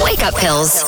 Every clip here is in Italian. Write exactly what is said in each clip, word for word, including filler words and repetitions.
Wake up pills.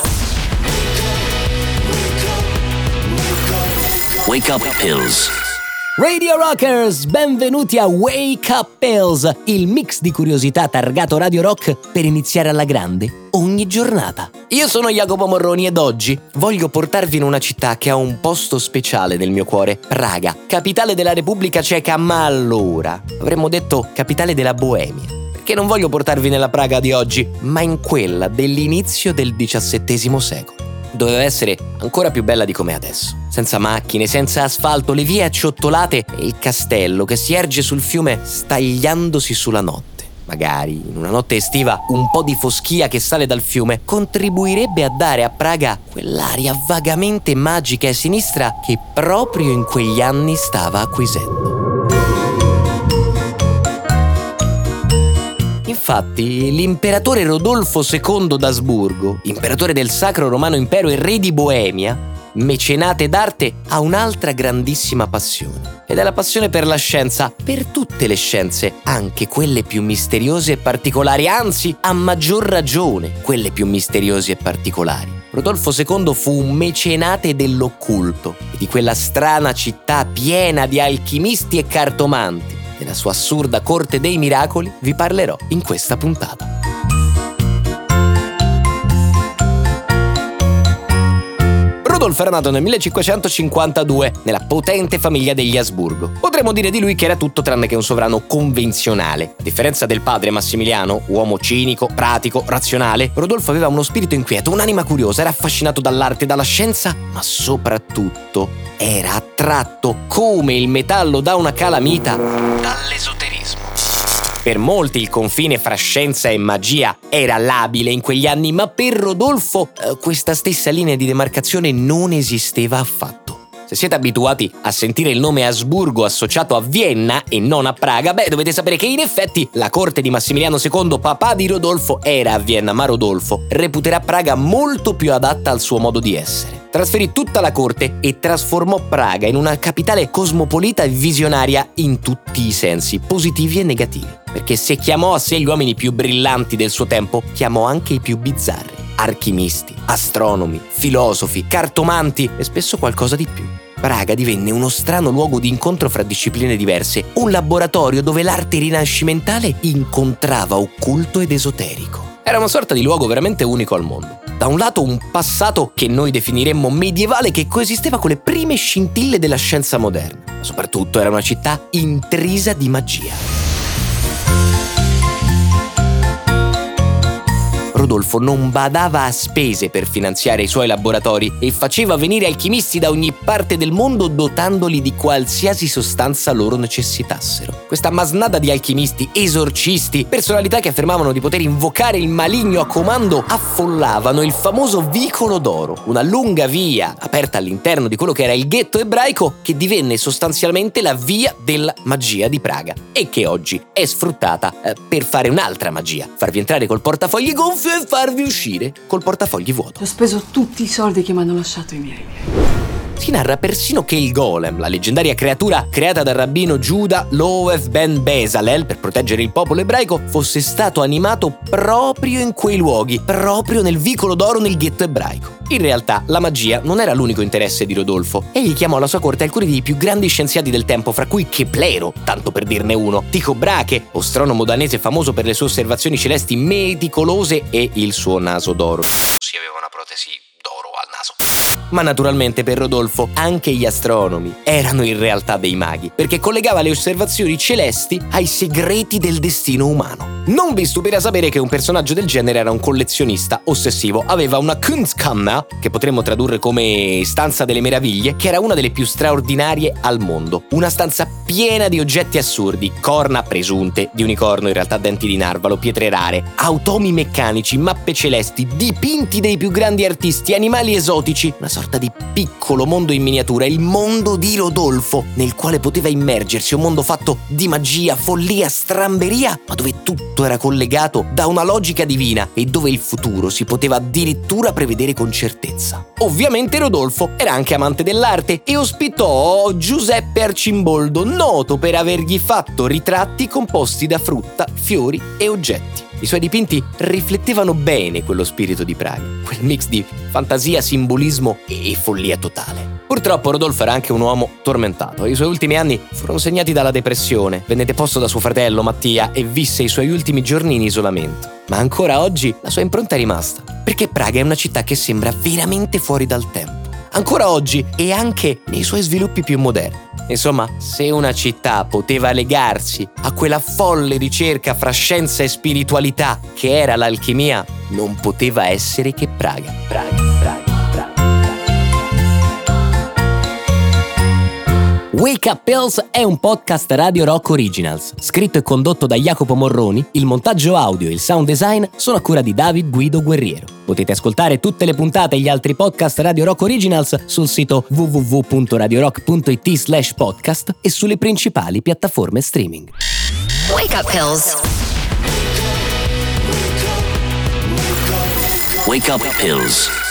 Wake up pills. Radio Rockers, benvenuti a Wake Up Pills, il mix di curiosità targato Radio Rock per iniziare alla grande ogni giornata. Io sono Jacopo Morroni ed oggi voglio portarvi in una città che ha un posto speciale nel mio cuore, Praga, capitale della Repubblica Ceca, ma allora avremmo detto capitale della Boemia. Perché non voglio portarvi nella Praga di oggi, ma in quella dell'inizio del diciassettesimo secolo. Doveva essere ancora più bella di com'è adesso. Senza macchine, senza asfalto, le vie acciottolate e il castello che si erge sul fiume stagliandosi sulla notte. Magari, in una notte estiva, un po' di foschia che sale dal fiume contribuirebbe a dare a Praga quell'aria vagamente magica e sinistra che proprio in quegli anni stava acquisendo. Infatti, l'imperatore Rodolfo secondo d'Asburgo, imperatore del Sacro Romano Impero e re di Boemia, mecenate d'arte, ha un'altra grandissima passione. Ed è la passione per la scienza, per tutte le scienze, anche quelle più misteriose e particolari, anzi, a maggior ragione, quelle più misteriose e particolari. Rodolfo secondo fu un mecenate dell'occulto e di quella strana città piena di alchimisti e cartomanti. Della sua assurda corte dei miracoli vi parlerò in questa puntata. Rodolfo era nato nel millecinquecentocinquantadue nella potente famiglia degli Asburgo. Potremmo dire di lui che era tutto tranne che un sovrano convenzionale. A differenza del padre Massimiliano, uomo cinico, pratico, razionale, Rodolfo aveva uno spirito inquieto, un'anima curiosa, era affascinato dall'arte, dalla scienza, ma soprattutto era attratto, come il metallo da una calamita, dall'esoterismo. Per molti il confine fra scienza e magia era labile in quegli anni, ma per Rodolfo eh, questa stessa linea di demarcazione non esisteva affatto. Se siete abituati a sentire il nome Asburgo associato a Vienna e non a Praga, beh, dovete sapere che in effetti la corte di Massimiliano secondo, papà di Rodolfo, era a Vienna, ma Rodolfo reputerà Praga molto più adatta al suo modo di essere. Trasferì tutta la corte e trasformò Praga in una capitale cosmopolita e visionaria in tutti i sensi, positivi e negativi. Perché se chiamò a sé gli uomini più brillanti del suo tempo, chiamò anche i più bizzarri. Archimisti, astronomi, filosofi, cartomanti e spesso qualcosa di più. Praga divenne uno strano luogo di incontro fra discipline diverse, un laboratorio dove l'arte rinascimentale incontrava occulto ed esoterico. Era una sorta di luogo veramente unico al mondo. Da un lato un passato che noi definiremmo medievale che coesisteva con le prime scintille della scienza moderna, ma soprattutto era una città intrisa di magia. Rodolfo non badava a spese per finanziare i suoi laboratori e faceva venire alchimisti da ogni parte del mondo dotandoli di qualsiasi sostanza loro necessitassero. Questa masnada di alchimisti, esorcisti, personalità che affermavano di poter invocare il maligno a comando, affollavano il famoso Vicolo d'Oro, una lunga via aperta all'interno di quello che era il ghetto ebraico che divenne sostanzialmente la via della magia di Praga e che oggi è sfruttata eh, per fare un'altra magia, farvi entrare col portafogli gonfio e farvi uscire col portafogli vuoto. Ho speso tutti i soldi che mi hanno lasciato i miei. Si narra persino che il Golem, la leggendaria creatura creata dal rabbino Giuda Loev ben Bezalel per proteggere il popolo ebraico, fosse stato animato proprio in quei luoghi, proprio nel Vicolo d'Oro nel ghetto ebraico. In realtà la magia non era l'unico interesse di Rodolfo. Egli chiamò alla sua corte alcuni dei più grandi scienziati del tempo, fra cui Keplero, tanto per dirne uno, Tycho Brahe, astronomo danese famoso per le sue osservazioni celesti meticolose e il suo naso d'oro. Si aveva una protesi d'oro al naso. Ma naturalmente per Rodolfo anche gli astronomi erano in realtà dei maghi, perché collegava le osservazioni celesti ai segreti del destino umano. Non vi stupirà sapere che un personaggio del genere era un collezionista ossessivo, aveva una Kunstkammer, che potremmo tradurre come stanza delle meraviglie, che era una delle più straordinarie al mondo. Una stanza piena di oggetti assurdi, corna presunte di unicorno, in realtà denti di narvalo, pietre rare, automi meccanici, mappe celesti, dipinti dei più grandi artisti, animali esotici, una sorta di piccolo mondo in miniatura, il mondo di Rodolfo, nel quale poteva immergersi, un mondo fatto di magia, follia, stramberia, ma dove tutto era collegato da una logica divina e dove il futuro si poteva addirittura prevedere con certezza. Ovviamente Rodolfo era anche amante dell'arte e ospitò Giuseppe Arcimboldo, noto per avergli fatto ritratti composti da frutta, fiori e oggetti. I suoi dipinti riflettevano bene quello spirito di Praga, quel mix di fantasia, simbolismo e follia totale. Purtroppo Rodolfo era anche un uomo tormentato. I suoi ultimi anni furono segnati dalla depressione, venne deposto da suo fratello Mattia e visse i suoi ultimi giorni in isolamento. Ma ancora oggi la sua impronta è rimasta, perché Praga è una città che sembra veramente fuori dal tempo. Ancora oggi e anche nei suoi sviluppi più moderni. Insomma, se una città poteva legarsi a quella folle ricerca fra scienza e spiritualità che era l'alchimia, non poteva essere che Praga. Praga, Praga, Praga. Wake Up Pills è un podcast Radio Rock Originals, scritto e condotto da Jacopo Morroni. Il montaggio audio e il sound design sono a cura di David Guido Guerriero. Potete ascoltare tutte le puntate e gli altri podcast Radio Rock Originals sul sito w w w punto radio rock punto i t slash podcast e sulle principali piattaforme streaming. Wake Up Pills. Wake Up Pills.